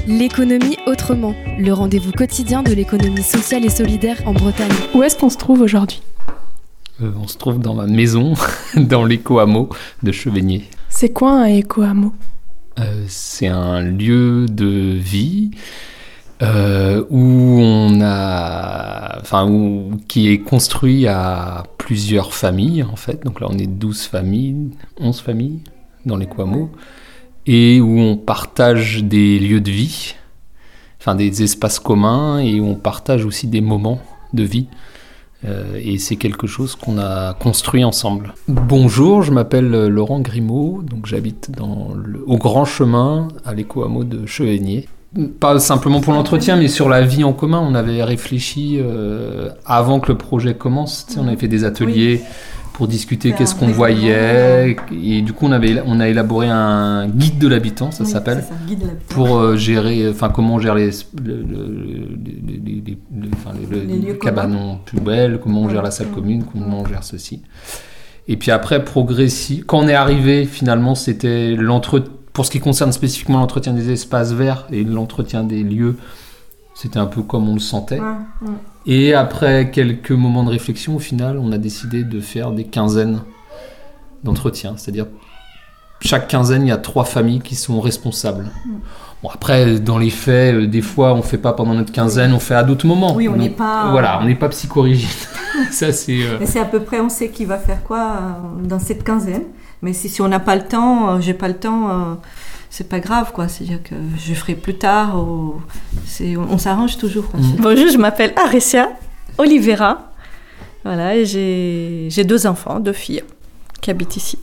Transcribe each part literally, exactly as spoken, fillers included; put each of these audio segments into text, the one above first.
L'économie autrement, le rendez-vous quotidien de l'économie sociale et solidaire en Bretagne. Où est-ce qu'on se trouve aujourd'hui ? euh, On se trouve dans ma maison, dans l'éco-hameau de Chevenier. C'est quoi un éco-hameau ? euh, C'est un lieu de vie euh, où on a, enfin, où, qui est construit à plusieurs familles en fait. Donc là on est douze familles, onze familles dans l'éco-hameau. Et où on partage des lieux de vie, enfin des espaces communs, et où on partage aussi des moments de vie. Euh, et c'est quelque chose qu'on a construit ensemble. Bonjour, je m'appelle Laurent Grimaud, donc j'habite dans le, au Grand Chemin, à l'éco-hameau de Chevenier. Pas simplement pour l'entretien, mais sur la vie en commun. On avait réfléchi euh, avant que le projet commence. Tu sais, on avait fait des ateliers... Oui. Pour discuter qu'est-ce qu'on voyait, et du coup on avait on a élaboré un guide de l'habitant, ça oui, s'appelle, ça, guide de l'habitant. Pour euh, gérer, enfin comment on gère les le, le, les, les, les, enfin, les, les, les cabanons poubelles, comment on gère la salle commune, comment on gère ceci. Et puis après progressif, quand on est arrivé finalement c'était l'entretien, pour ce qui concerne spécifiquement l'entretien des espaces verts et l'entretien des lieux. C'était un peu comme on le sentait. Ouais, ouais. Et après quelques moments de réflexion, au final, on a décidé de faire des quinzaines d'entretiens. C'est-à-dire, chaque quinzaine, il y a trois familles qui sont responsables. Mm. Bon, après, dans les faits, euh, des fois, on ne fait pas pendant notre quinzaine, on fait à d'autres moments. Oui, on n'est pas... Voilà, on n'est pas psychorigide. Ça, c'est... Euh... Mais c'est à peu près, on sait qui va faire quoi euh, dans cette quinzaine. Mais si, si on n'a pas le temps, euh, j'ai pas le temps... Euh... c'est pas grave, quoi. C'est-à-dire que je ferai plus tard. Ou... C'est... On, on s'arrange toujours. Quoi. Mmh. Bonjour, je m'appelle Arecia Oliveira. Voilà, et j'ai... j'ai deux enfants, deux filles qui habitent ici.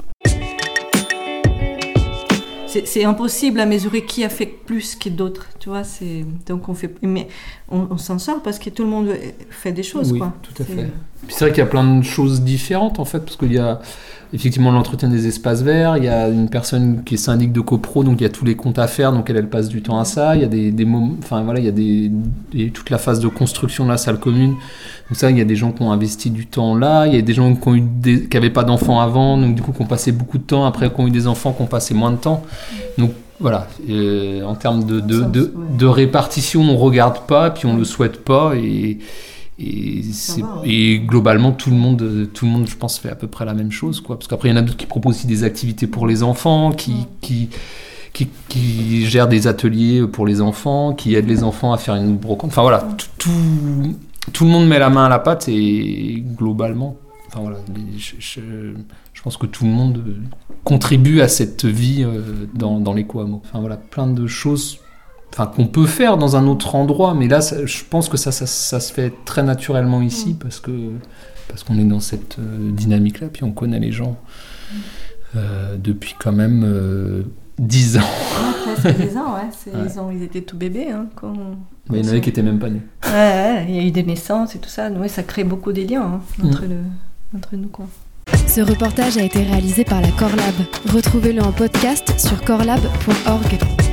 C'est, c'est impossible à mesurer qui a fait plus que d'autres, tu vois. C'est... Donc on fait, mais on, on s'en sort parce que tout le monde fait des choses, oui, quoi. Tout à c'est... fait. Puis c'est vrai qu'il y a plein de choses différentes en fait, parce qu'il y a effectivement l'entretien des espaces verts, il y a une personne qui est syndic de copro, donc il y a tous les comptes à faire, donc elle, elle passe du temps à ça. Il y a des, des moments, enfin voilà, il y a des, des toute la phase de construction de la salle commune. Donc ça, il y a des gens qui ont investi du temps là, il y a des gens qui ont eu des, qui n'avaient pas d'enfants avant, donc du coup qui ont passé beaucoup de temps, après qui ont eu des enfants qui ont passé moins de temps. Donc voilà, euh, en termes de, de, de, de répartition, on regarde pas, puis on le souhaite pas, et Et, c'est, va, ouais. et globalement, tout le monde, tout le monde, je pense, fait à peu près la même chose, quoi. Parce qu'après, il y en a d'autres qui proposent aussi des activités pour les enfants, qui, mmh. qui, qui, qui gèrent des ateliers pour les enfants, qui aident les enfants à faire une brocante. Enfin voilà, tout, tout, tout le monde met la main à la pâte et globalement, enfin voilà, je, je, je pense que tout le monde contribue à cette vie dans, dans l'éco-hameau. Enfin voilà, plein de choses. Enfin, qu'on peut faire dans un autre endroit, mais là, ça, je pense que ça, ça, ça se fait très naturellement ici, parce, que, parce qu'on est dans cette euh, dynamique-là, puis on connaît les gens euh, depuis quand même euh, dix ans. Ouais, presque dix ans, ouais. C'est, ouais. Ils, ont, ils étaient tout bébés. Hein, quand, quand mais il y en avait qui n'étaient même pas nés. Ouais, ouais, il y a eu des naissances et tout ça. Ouais, ça crée beaucoup des liens hein, entre, mmh. le, entre nous, quoi. Ce reportage a été réalisé par la Corlab. Retrouvez-le en podcast sur corlab point org.